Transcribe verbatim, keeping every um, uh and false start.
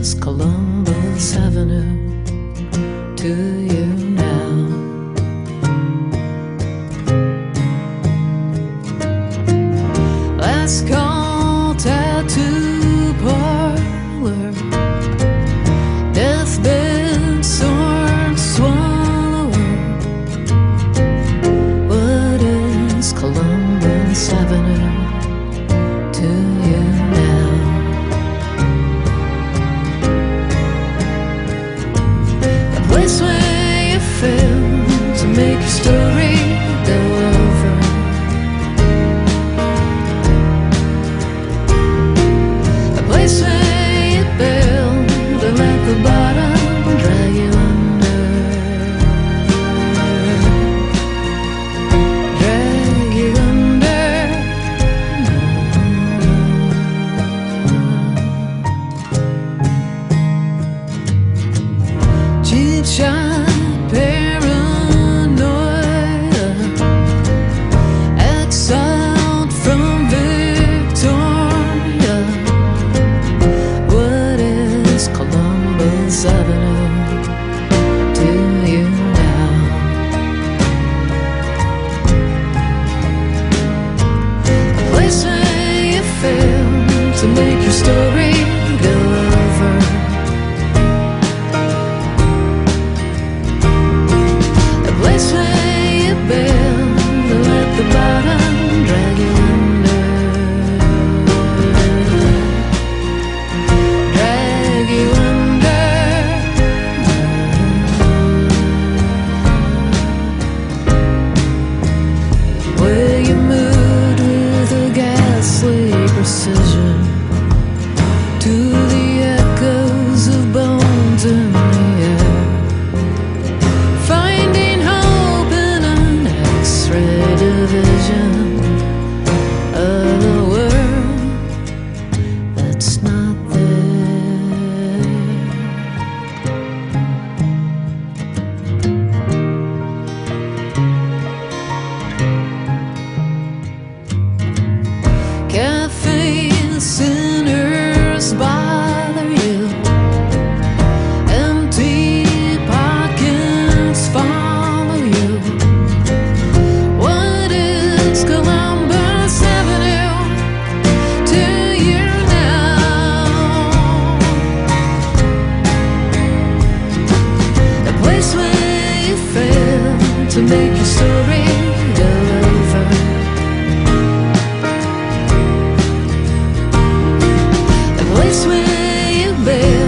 is Columbus Avenue to you now? Let's call tattoo parlor, deathbed sword swallower. What is Columbus Avenue to you now? A place where you fail to make your story go over. A place where you bail to let the bottom drag you under. Drag you under. Cheap shot paranoia, exiled from Victoria. What is Columbus Avenue to you now? A place where you fail to make your story go over. A place where you bail to let the bottom drag you under. Drag you under. Where you moved with a ghastly precision to the echoes of bones in the air, finding hope in an X-ray division of the world that's not there. Caffeine sinners bother you, empty pockets follow you. What is Columbus Avenue to you now? A place where you fail to make your story go over. A place where you bail